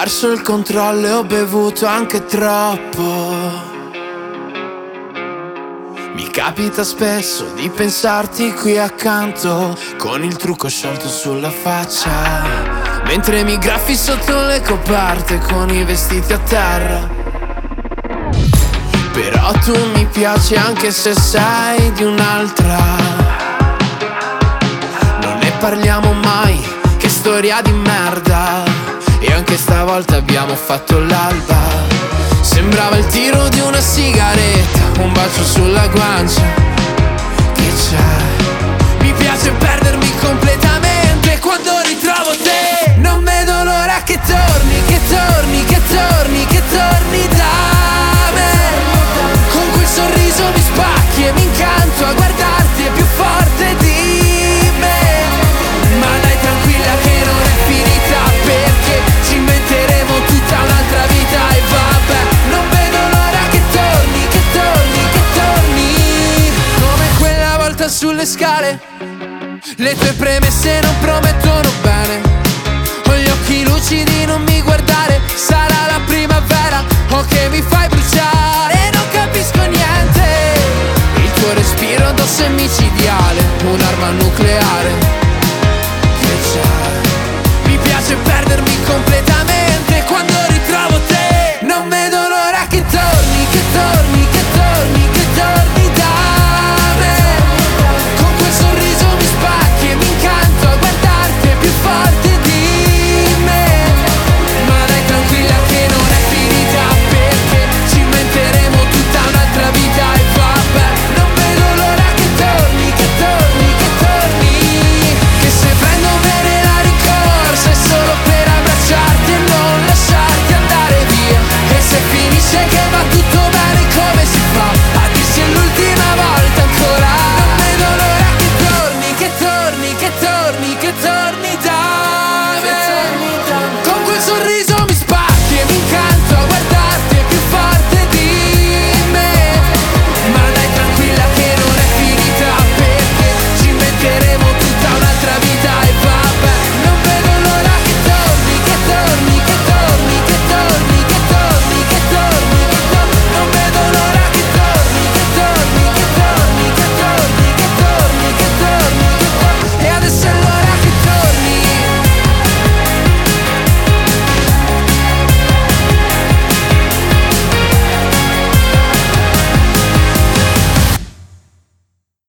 perso il controllo e ho bevuto anche troppo. Mi capita spesso di pensarti qui accanto, con il trucco sciolto sulla faccia, mentre mi graffi sotto le coperte con i vestiti a terra. Però tu mi piaci anche se sei di un'altra. Non ne parliamo mai, che storia di merda. E anche stavolta abbiamo fatto l'alba. Sembrava il tiro di una sigaretta, un bacio sulla guancia. Che c'è? Mi piace perdermi completamente quando ritrovo te. Non vedo l'ora che torni, che torni, che torni, che torni da me. Con quel sorriso mi spacchi e mi incanto a guardarti, è più forte di me. Ma dai tranquilla che non è finita, perché ci inventeremo tutta un'altra vita. E vabbè, non vedo l'ora che torni, che torni, che torni. Come quella volta sulle scale, le tue premesse non promettono bene. Ho gli occhi lucidi, non mi guardare. Sarà la primavera o che mi fai bruciare. Non capisco niente. Il tuo respiro addosso è micidiale, un'arma nucleare. Che c'è? Mi piace perdermi completamente quando